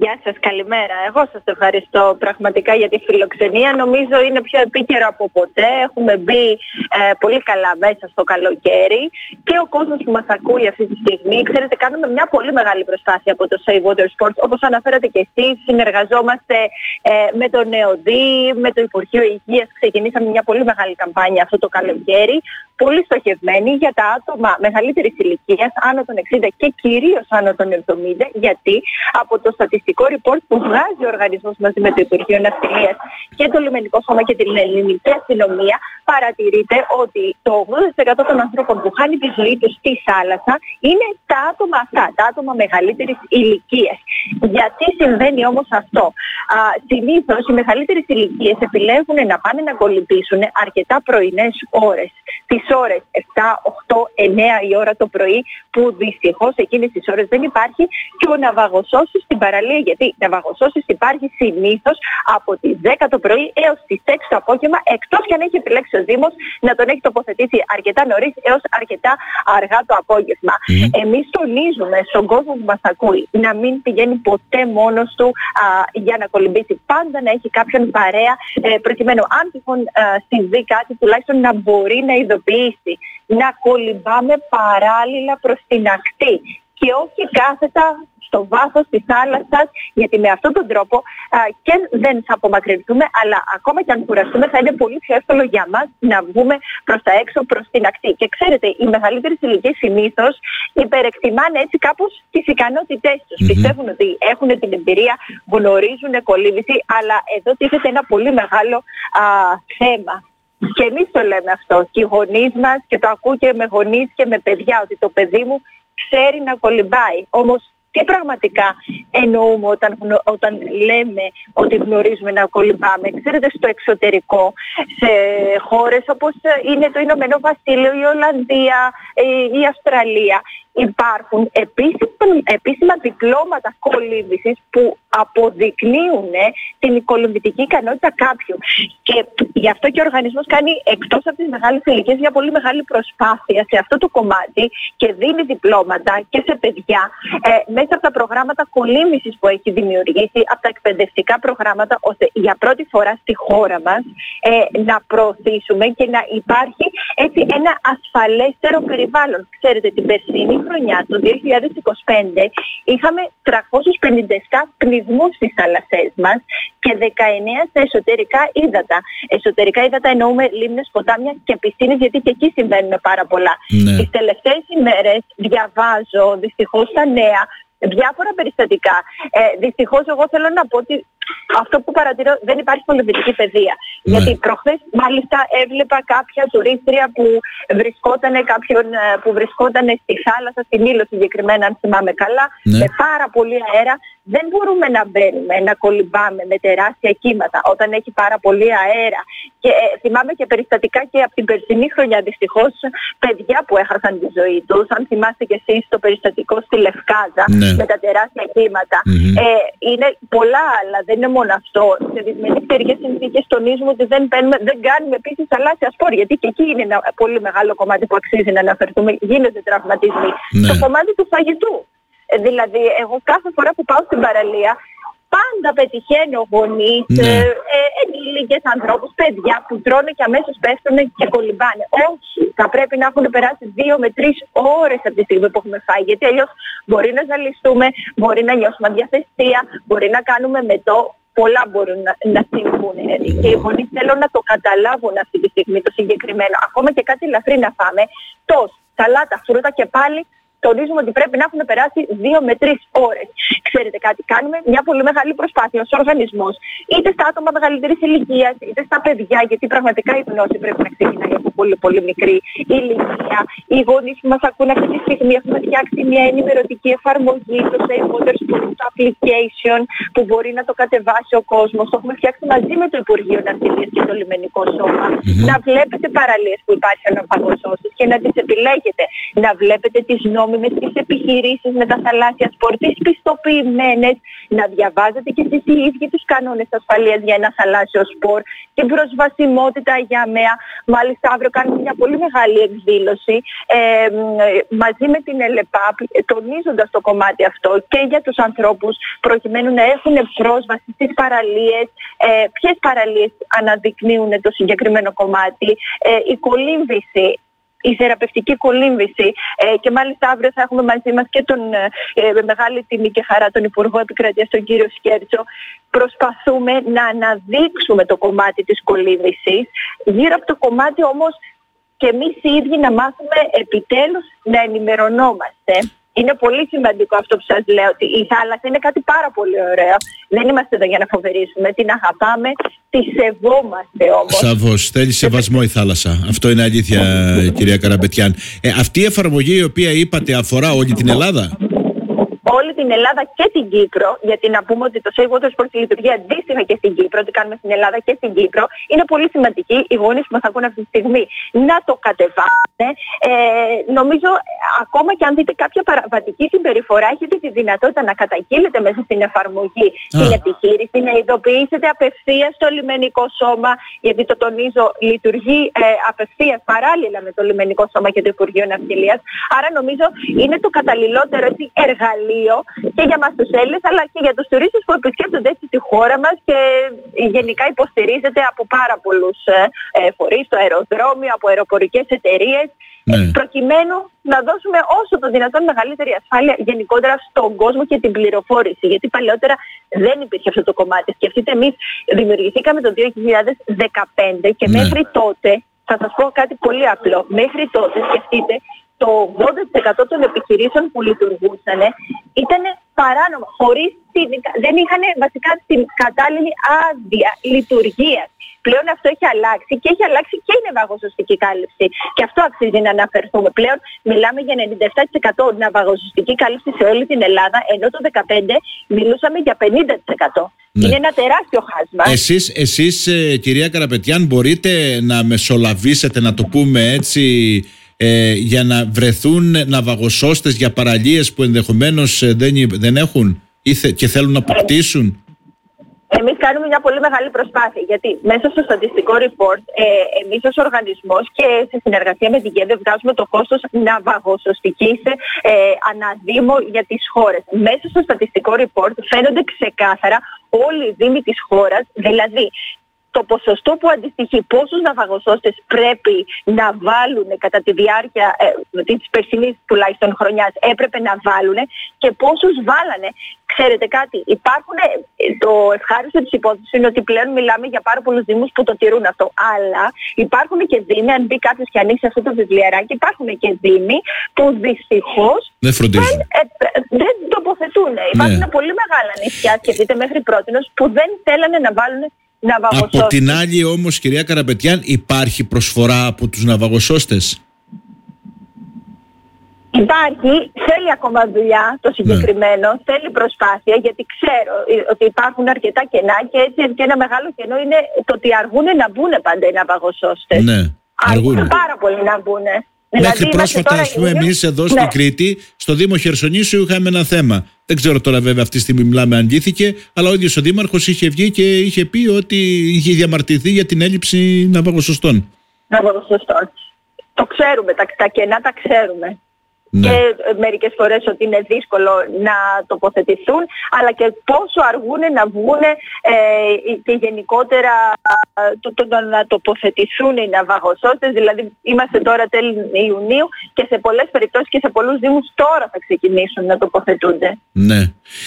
Γεια σας, καλημέρα. Εγώ σας ευχαριστώ πραγματικά για τη φιλοξενία. Νομίζω είναι πιο επίκαιρο από ποτέ. Έχουμε μπει πολύ καλά μέσα στο καλοκαίρι και ο κόσμος που μας ακούει αυτή τη στιγμή, ξέρετε, κάνουμε μια πολύ μεγάλη προσπάθεια από το Save Water Sports. Όπως αναφέρατε και εσείς, συνεργαζόμαστε με το ΝΕΟΔΗ, με το Υπουργείο Υγείας. Ξεκινήσαμε μια πολύ μεγάλη καμπάνια αυτό το καλοκαίρι, πολύ στοχευμένη για τα άτομα μεγαλύτερης ηλικίας, άνω των 60 και κυρίως άνω των 70, γιατί από το στατιστικό report που βγάζει ο οργανισμός μαζί με το Υπουργείο Ναυτιλίας και το Λιμενικό Σώμα και την Ελληνική Αστυνομία, παρατηρείται ότι το 80% των ανθρώπων που χάνει τη ζωή τους στη θάλασσα είναι τα άτομα αυτά, τα άτομα μεγαλύτερης ηλικίας. Γιατί συμβαίνει όμως αυτό? Συνήθως οι μεγαλύτερες ηλικίες επιλέγουν να πάνε να κολυμπήσουν αρκετά πρωινές ώρες. Τις ώρες 7, 8, 9 η ώρα το πρωί, που δυστυχώς εκείνες τις ώρες δεν υπάρχει και ο ναυαγοσώσης στην παραλία. Γιατί ναυαγοσώσης υπάρχει συνήθως από τις 10 το πρωί έως τις 6 το απόγευμα, εκτός και αν έχει επιλέξει ο Δήμος να τον έχει τοποθετήσει αρκετά νωρίς έως αρκετά αργά το απόγευμα. Εμείς τονίζουμε στον κόσμο που μας ακούει να μην πηγαίνει ποτέ μόνος του για να κολυμπήσει. Πάντα να έχει κάποιον παρέα, προκειμένου αν τυχόν συμβεί κάτι, τουλάχιστον να μπορεί να ειδοποιήσει. Να κολυμπάμε παράλληλα προς την ακτή και όχι κάθετα στο βάθος της θάλασσας, γιατί με αυτόν τον τρόπο και δεν θα απομακρυνθούμε, αλλά ακόμα και αν κουραστούμε θα είναι πολύ πιο εύκολο για μας να βγούμε προς τα έξω, προς την ακτή. Και ξέρετε, οι μεγαλύτερες ηλικίες συνήθως υπερεκτιμάνε έτσι κάπως τις ικανότητές τους. Πιστεύουν ότι έχουν την εμπειρία, γνωρίζουν κολύμβηση, αλλά εδώ τίθεται ένα πολύ μεγάλο θέμα. Και εμείς το λέμε αυτό, και οι γονείς μας, και το ακούω και με γονείς και με παιδιά, ότι το παιδί μου ξέρει να κολυμπάει. Όμως τι πραγματικά εννοούμε όταν λέμε ότι γνωρίζουμε να κολυμπάμε? Ξέρετε, στο εξωτερικό, σε χώρες όπως είναι το Ηνωμένο Βασίλειο, η Ολλανδία, η Αυστραλία, υπάρχουν επίσημα διπλώματα κολύμβησης που αποδεικνύουν την κολυμβητική ικανότητα κάποιου. Και γι' αυτό και ο οργανισμός κάνει, εκτός από τις μεγάλες ηλικίες, μια πολύ μεγάλη προσπάθεια σε αυτό το κομμάτι και δίνει διπλώματα και σε παιδιά μέσα από τα προγράμματα κολύμβησης που έχει δημιουργήσει, από τα εκπαιδευτικά προγράμματα, ώστε για πρώτη φορά στη χώρα μας να προωθήσουμε και να υπάρχει έτσι ένα ασφαλέστερο περιβάλλον. Ξέρετε, την περσίνη χρονιά, το 2025, είχαμε 357 πνιγμούς στις θάλασσές μας και 19 στα εσωτερικά ύδατα. Εσωτερικά ύδατα εννοούμε λίμνες, ποτάμια και πισίνες, γιατί και εκεί συμβαίνουν πάρα πολλά. Τις τελευταίες ημέρες διαβάζω δυστυχώς στα νέα διάφορα περιστατικά. Δυστυχώς εγώ θέλω να πω ότι αυτό που παρατηρώ, δεν υπάρχει κολυμβητική παιδεία. Γιατί προχθές μάλιστα έβλεπα κάποια τουρίστρια που βρισκόταν στη θάλασσα, στη Μήλο συγκεκριμένα, αν θυμάμαι καλά, με πάρα πολύ αέρα. Δεν μπορούμε να μπαίνουμε, να κολυμπάμε με τεράστια κύματα όταν έχει πάρα πολύ αέρα. Και θυμάμαι και περιστατικά και από την περσινή χρονιά, δυστυχώς, παιδιά που έχασαν τη ζωή τους. Αν θυμάστε και εσείς το περιστατικό στη Λευκάδα με τα τεράστια κύματα. Είναι πολλά άλλα, δεν είναι μόνο αυτό. Σε δυσμενείς καιρικές συνθήκες τονίζουμε ότι δεν κάνουμε επίσης θαλάσσια σπορ, γιατί και εκεί είναι ένα πολύ μεγάλο κομμάτι που αξίζει να αναφερθούμε. Γίνονται τραυματισμοί. Το κομμάτι του φαγητού. Δηλαδή, εγώ κάθε φορά που πάω στην παραλία, πάντα πετυχαίνω γονείς, ενήλικες ανθρώπους, παιδιά που τρώνε και αμέσως πέφτουν και κολυμπάνε. Όχι, θα πρέπει να έχουν περάσει 2 με 3 ώρες από τη στιγμή που έχουμε φάει, γιατί αλλιώς μπορεί να ζαλιστούμε, μπορεί να νιώσουμε αδιαθεσία, μπορεί να κάνουμε μετό. Πολλά μπορούν να συμβούν και οι γονείς θέλουν να το καταλάβουν αυτή τη στιγμή το συγκεκριμένο. Ακόμα και κάτι ελαφρύ να φάμε, τος, σαλάτα, φρούτα και πάλι τονίζουμε ότι πρέπει να έχουν περάσει 2 με 3 ώρες. Ξέρετε κάτι, κάνουμε μια πολύ μεγάλη προσπάθεια ως οργανισμός, είτε στα άτομα μεγαλύτερης ηλικίας, είτε στα παιδιά, γιατί πραγματικά η γνώση πρέπει να ξεκινάει από πολύ πολύ μικρή ηλικία. Οι γονείς που μας ακούν αυτή τη στιγμή έχουμε φτιάξει μια ενημερωτική εφαρμογή, το Save Water Sports application, που μπορεί να το κατεβάσει ο κόσμος. Το έχουμε φτιάξει μαζί με το Υπουργείο Ναυτιλίας και το Λιμενικό Σώμα. Να βλέπετε παραλίες που υπάρχει αναπαγωσώσεις και να τις επιλέγετε. Να βλέπετε τις νόμιμες νόμιμες, τις επιχειρήσεις με τα θαλάσσια σπορ, τις πιστοποιημένες, να διαβάζετε και εσείς οι ίδιοι τους κανόνες ασφαλείας για ένα θαλάσσιο σπορ, την προσβασιμότητα για ΑΜΕΑ. Μάλιστα αύριο κάνουμε μια πολύ μεγάλη εκδήλωση μαζί με την ΕΛΕΠΑΠ, τονίζοντας το κομμάτι αυτό και για τους ανθρώπους, προκειμένου να έχουν πρόσβαση στις παραλίες. Ποιες παραλίες αναδεικνύουν το συγκεκριμένο κομμάτι? Η κολύμβηση, η θεραπευτική κολύμβηση, και μάλιστα αύριο θα έχουμε μαζί μας και τον με μεγάλη τιμή και χαρά τον Υπουργό Επικρατείας, τον κύριο Σκέρτσο. Προσπαθούμε να αναδείξουμε το κομμάτι της κολύμβησης, γύρω από το κομμάτι όμως και εμείς οι ίδιοι να μάθουμε επιτέλους να ενημερωνόμαστε. Είναι πολύ σημαντικό αυτό που σας λέω, ότι η θάλασσα είναι κάτι πάρα πολύ ωραίο. Δεν είμαστε εδώ για να φοβερήσουμε, την αγαπάμε, τη σεβόμαστε όμως. Σαφώς, θέλει σεβασμό η θάλασσα. Αυτό είναι αλήθεια, κυρία Καραπετιάν. Αυτή η εφαρμογή η οποία είπατε αφορά όλη την Ελλάδα? Όλη την Ελλάδα και την Κύπρο, γιατί να πούμε ότι το Safe Water Sport λειτουργεί αντίστοιχα και στην Κύπρο, ότι κάνουμε στην Ελλάδα και στην Κύπρο. Είναι πολύ σημαντική οι γονείς που μας ακούν αυτή τη στιγμή να το κατεβάσουν. Νομίζω ακόμα και αν δείτε κάποια παραβατική συμπεριφορά, έχετε τη δυνατότητα να καταγγείλετε μέσα στην εφαρμογή την επιχείρηση, να ειδοποιήσετε απευθείας στο λιμενικό σώμα, γιατί το τονίζω, λειτουργεί απευθείας παράλληλα με το λιμενικό σώμα και το Υπουργείο Ναυτιλίας. Άρα νομίζω είναι το καταλληλότερο εργαλείο και για μας τους Έλληνες, αλλά και για τους τουρίστες που επισκέπτονται έτσι τη χώρα μας και γενικά υποστηρίζεται από πάρα πολλούς φορείς, το αεροδρόμιο, από αεροπορικές εταιρείες, προκειμένου να δώσουμε όσο το δυνατόν μεγαλύτερη ασφάλεια γενικότερα στον κόσμο και την πληροφόρηση. Γιατί παλαιότερα δεν υπήρχε αυτό το κομμάτι. Σκεφτείτε, εμείς δημιουργηθήκαμε το 2015 και μέχρι τότε, θα σας πω κάτι πολύ απλό, μέχρι τότε σκεφτείτε, το 80% των επιχειρήσεων που λειτουργούσαν ήταν παράνομα, δεν είχαν βασικά την κατάλληλη άδεια λειτουργίας. Πλέον αυτό έχει αλλάξει και έχει αλλάξει και η ναυαγοσωστική κάλυψη. Και αυτό αξίζει να αναφερθούμε. Πλέον μιλάμε για 97% ναυαγοσωστική κάλυψη σε όλη την Ελλάδα, ενώ το 2015 μιλούσαμε για 50%. Ναι. Είναι ένα τεράστιο χάσμα. Εσείς, κυρία Καραπετιάν, μπορείτε να μεσολαβήσετε, να το πούμε έτσι, για να βρεθούν ναυαγοσώστες για παραλίες που ενδεχομένως δεν έχουν και θέλουν να αποκτήσουν? Εμείς κάνουμε μια πολύ μεγάλη προσπάθεια, γιατί μέσα στο στατιστικό report εμείς ως οργανισμός και σε συνεργασία με την ΚΕΔΕ βγάζουμε το κόστος ναυαγοσωστικής αναδήμο για τις χώρες. Μέσα στο στατιστικό report φαίνονται ξεκάθαρα όλοι οι δήμοι της χώρας, δηλαδή το ποσοστό που αντιστοιχεί πόσους ναυαγοσώστες πρέπει να βάλουν κατά τη διάρκεια της περσινής τουλάχιστον χρονιάς έπρεπε να βάλουν και πόσους βάλανε. Ξέρετε κάτι, το ευχάριστο της υπόθεσης είναι ότι πλέον μιλάμε για πάρα πολλούς δήμους που το τηρούν αυτό. Αλλά υπάρχουν και δήμοι, αν μπει κάποιος και ανοίξει αυτό το βιβλιαράκι, υπάρχουν και δήμοι που δυστυχώς δεν τοποθετούν. Υπάρχουν πολύ μεγάλα νησιά, σκεφτείτε μέχρι πρότινος, που δεν θέλανε να βάλουν ναυαγοσώστες. Από την άλλη όμως, κυρία Καραπετιάν, υπάρχει προσφορά από τους ναυαγοσώστες? Υπάρχει, θέλει ακόμα δουλειά το συγκεκριμένο, θέλει προσπάθεια, γιατί ξέρω ότι υπάρχουν αρκετά κενά και έτσι και ένα μεγάλο κενό είναι το ότι αργούν να μπουν πάντα οι ναυαγοσώστες. Ναι, αργούν πάρα πολύ να μπουν. Μέχρι πρόσφατα, ας πούμε, εμείς εδώ στην Κρήτη, στο Δήμο Χερσονήσου, είχαμε ένα θέμα. Δεν ξέρω τώρα βέβαια αυτή τη στιγμή μιλάμε αν λύθηκε, αλλά ο ίδιος ο Δήμαρχος είχε βγει και είχε πει ότι είχε διαμαρτυρηθεί για την έλλειψη ναυαγοσωστών. Ναυαγοσωστών. Το ξέρουμε, τα κενά τα ξέρουμε. Ναι. Και μερικές φορές ότι είναι δύσκολο να τοποθετηθούν, αλλά και πόσο αργούν να βγουν και γενικότερα να τοποθετηθούν οι ναυαγοσώστες. Δηλαδή είμαστε τώρα τέλη Ιουνίου και σε πολλές περιπτώσεις και σε πολλούς δήμους τώρα θα ξεκινήσουν να τοποθετούνται. Ναι.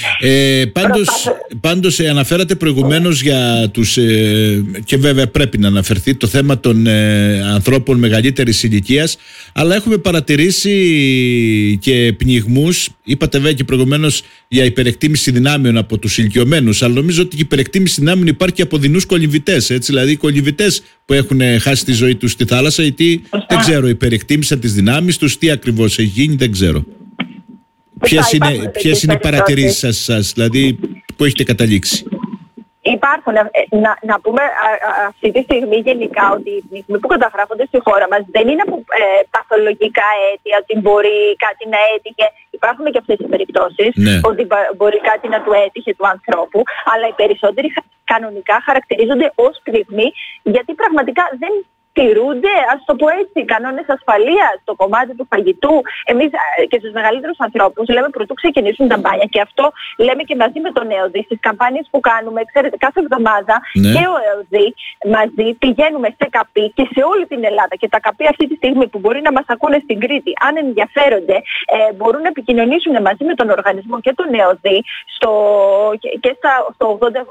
Πάντως αναφέρατε προηγουμένως για τους και βέβαια πρέπει να αναφερθεί το θέμα των ανθρώπων μεγαλύτερης ηλικίας, αλλά έχουμε παρατηρήσει και πνιγμούς. Είπατε βέβαια και προηγουμένως για υπερεκτίμηση δυνάμεων από τους ηλικιωμένους, αλλά νομίζω ότι η υπερεκτίμηση δυνάμεων υπάρχει και από δεινούς κολυμβητές, έτσι, δηλαδή κολυμβητές που έχουν χάσει τη ζωή τους στη θάλασσα, γιατί δεν ξέρω, υπερεκτίμησαν τις δυνάμεις τους, τι ακριβώς έχει γίνει, δεν ξέρω. Ποιες είναι οι παρατηρήσεις σας, δηλαδή που έχετε καταλήξει? υπάρχουν, να πούμε αυτή τη στιγμή γενικά ότι οι πνιγμοί που καταγράφονται στη χώρα μας δεν είναι από παθολογικά αίτια, ότι μπορεί κάτι να έτυχε. Υπάρχουν και αυτές οι περιπτώσεις, ότι μπορεί κάτι να του έτυχε του ανθρώπου, αλλά οι περισσότεροι κανονικά χαρακτηρίζονται ως πνιγμοί, γιατί πραγματικά δεν τηρούνται, ας το πω έτσι, κανόνες ασφαλείας στο κομμάτι του φαγητού. Εμείς και στους μεγαλύτερους ανθρώπους λέμε πρωτού ξεκινήσουν τα μπάνια, και αυτό λέμε και μαζί με τον ΕΟΔΗ στις καμπάνιες που κάνουμε. Ξέρετε, κάθε εβδομάδα και ο ΕΟΔΗ μαζί πηγαίνουμε σε ΚΑΠΗ και σε όλη την Ελλάδα. Και τα ΚΑΠΗ αυτή τη στιγμή που μπορεί να μας ακούνε στην Κρήτη, αν ενδιαφέρονται, μπορούν να επικοινωνήσουν μαζί με τον οργανισμό και τον ΕΟΔΗ και στο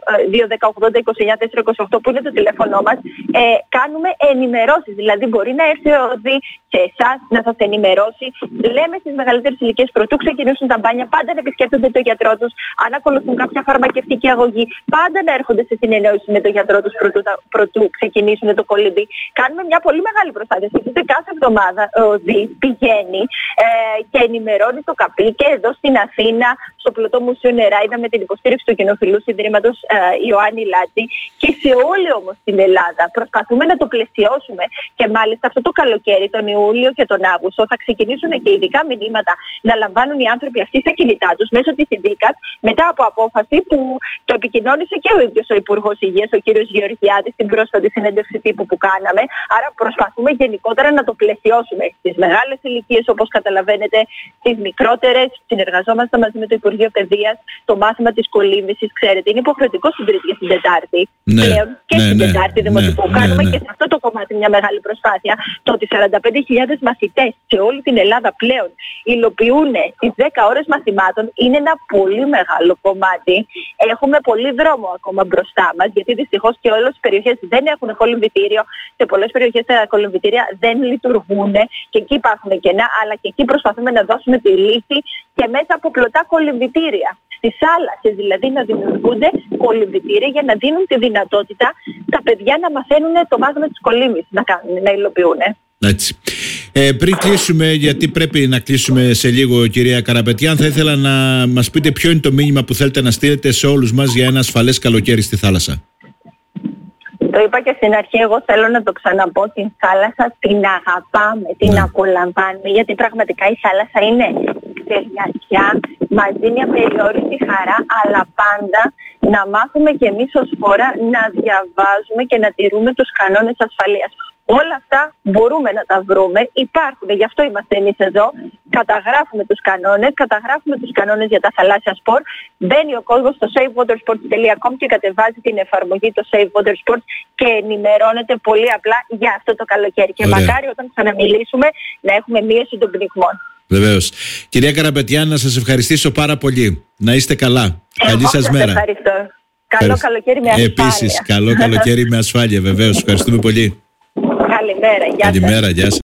210-80-29-428 που είναι το τηλέφωνό μας. Κάνουμε ενημερώσεις. Δηλαδή μπορεί να έρθει ο ΕΟΔΗ σε εσάς να σας ενημερώσει. Λέμε στις μεγαλύτερες ηλικίες πρωτού ξεκινήσουν τα μπάνια πάντα να επισκέπτονται τον γιατρό τους. Αν ακολουθούν κάποια φαρμακευτική αγωγή, πάντα να έρχονται σε συνεννόηση με τον γιατρό τους πρωτού ξεκινήσουν το κολύμπι. Κάνουμε μια πολύ μεγάλη προσπάθεια. Γιατί κάθε εβδομάδα ο ΕΟΔΗ πηγαίνει και ενημερώνει το ΚΑΠΗ και εδώ στην Αθήνα, στο Πλωτό Μουσείο Νεράιδα, με την υποστήριξη του Κοινοφιλούς Ιδρύματος Ιωάννη Λάτση, και σε όλη όμως την Ελλάδα. Προσπαθούμε να το πλαισιώσουμε, και μάλιστα αυτό το καλοκαίρι, τον Ιούλιο και τον Αύγουστο, θα ξεκινήσουν και ειδικά μηνύματα να λαμβάνουν οι άνθρωποι αυτοί στα κινητά τους μέσω της ΣΥΝΤΙΚΑΤ, μετά από απόφαση που το επικοινώνησε και ο ίδιος ο Υπουργός Υγείας, ο κ. Γεωργιάδης, στην πρόσφατη συνέντευξη τύπου που κάναμε. Άρα προσπαθούμε γενικότερα να το πλαισιώσουμε στις μεγάλες ηλικίες, όπως καταλαβαίνετε, στις μικρότερες. Συνεργαζόμαστε μαζί με το Υπουργείο Παιδείας. Το μάθημα της κολύμβησης, ξέρετε, είναι υποχρεωτικό στην Τρίτη και στην Τετάρτη. Πλέον και στην Τετάρτη Δημοτικού. Κάνουμε και σε αυτό το κομμάτι μια μεγάλη προσπάθεια. Το ότι 45.000 μαθητές σε όλη την Ελλάδα πλέον υλοποιούν τις 10 ώρες μαθημάτων είναι ένα πολύ μεγάλο κομμάτι. Έχουμε πολύ δρόμο ακόμα μπροστά μας, γιατί δυστυχώς και όλες οι περιοχές δεν έχουν κολυμβητήριο. Σε πολλές περιοχές τα κολυμβητήρια δεν λειτουργούν και εκεί υπάρχουν κενά, αλλά και εκεί προσπαθούμε να δώσουμε τη λύση και μέσα από πλωτά κολυμβητήρια. Στις θάλασσες δηλαδή να δημιουργούνται κολυμβητήρια για να δίνουν τη δυνατότητα τα παιδιά να μαθαίνουν το μάθημα της κολύμβησης, να υλοποιούν. Έτσι. Πριν κλείσουμε, γιατί πρέπει να κλείσουμε σε λίγο, κυρία Καραπετιάν, θα ήθελα να μας πείτε ποιο είναι το μήνυμα που θέλετε να στείλετε σε όλους μας για ένα ασφαλές καλοκαίρι στη θάλασσα. Το είπα και στην αρχή, εγώ θέλω να το ξαναπώ, την θάλασσα την αγαπάμε, την απολαμβάνουμε, γιατί πραγματικά η θάλασσα είναι ξεριασιά, μαζί μια περιόριστη χαρά, αλλά πάντα να μάθουμε κι εμείς ως χώρα να διαβάζουμε και να τηρούμε τους κανόνες ασφαλείας. Όλα αυτά μπορούμε να τα βρούμε, υπάρχουν, γι' αυτό είμαστε εμείς εδώ. Καταγράφουμε τους κανόνες για τα θαλάσσια σπορ. Μπαίνει ο κόσμος στο savewatersports.com και κατεβάζει την εφαρμογή το Save Water Sports και ενημερώνεται πολύ απλά για αυτό το καλοκαίρι. Και μακάρι όταν ξαναμιλήσουμε να έχουμε μείωση των πνιγμών. Βεβαίως. Κυρία Καραπετιάν, να σας ευχαριστήσω πάρα πολύ. Να είστε καλά. Καλή σας μέρα. Ευχαριστώ. Καλό καλοκαίρι με ασφάλεια. Επίσης, καλό καλοκαίρι με ασφάλεια, βεβαίως. Ευχαριστούμε πολύ. Καλημέρα. Γεια σας. Καλημέρα, γεια σας.